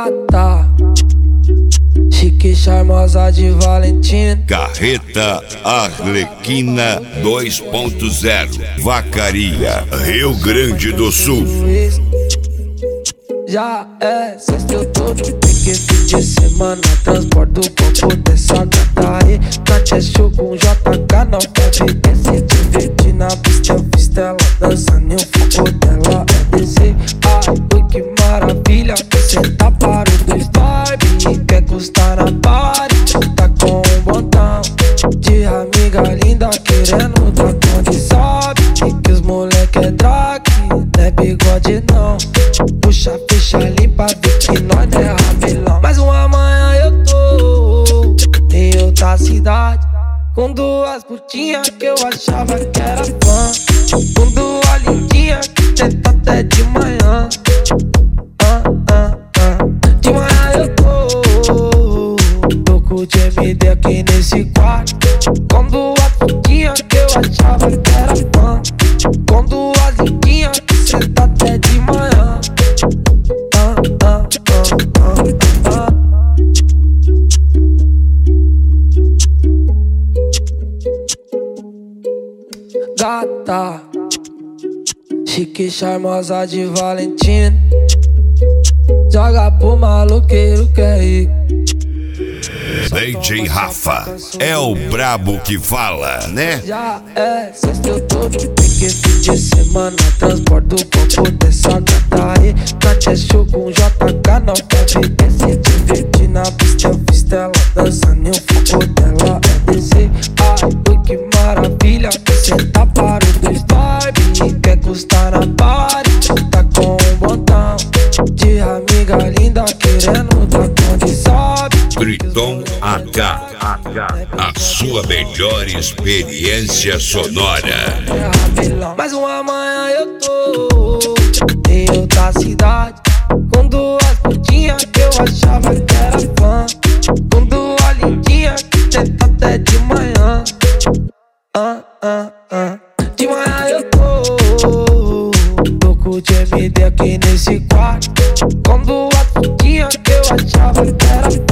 Gata, chique, charmosa de Valentina. Carreta Arlequina 2.0, Vacaria, Rio Grande do Sul. Já é sexta, eu tô de pique, fim de semana. Transporto o corpo dessa gata aí. Nath é show com JK, não deve descer. Divertir na pista, eu fiz ela dançando e o foco dela é descer. Ai, oi, que maravilha, você tá para os dois vibe. Quer custar na party, tá com um montão de amiga linda querendo dar conta. Sabe que os moleque é drag, não é bigode não. Puxa, fecha, limpa, vê que nós não é rabelão. Mas uma manhã eu tô em outra cidade, com duas putinhas que eu achava que era fã, com duas lindinhas que tenta até de manhã. De manhã eu tô com de MD aqui nesse quarto, com duas putinhas que eu achava que era fã, com duas lindinhas que tenta até de manhã. Gata, chique, charmosa de Valentina. Joga pro maloqueiro que é rico. DJ Rafa é o brabo que fala, né? Já é sexta, eu tô de pique, fim de semana. Transporto o corpo dessa gata aí. Nath é show com JK, não deve descer. Divertir na pista, eu fiz ela dançando e o foco dela é descer. Ai, oi, que maravilha, você tá para os dois vibe. Quer custar na party, tá com um montão de amiga linda querendo dar conta. Sabe Triton H, a sua melhor experiência sonora. mas uma manhã eu tô em outra cidade, com duas putinhas que eu achava que era fã, com duas lindinhas que tenta até de manhã. De manhã eu tô com de MD aqui nesse quarto, com duas putinhas que eu achava que era fã,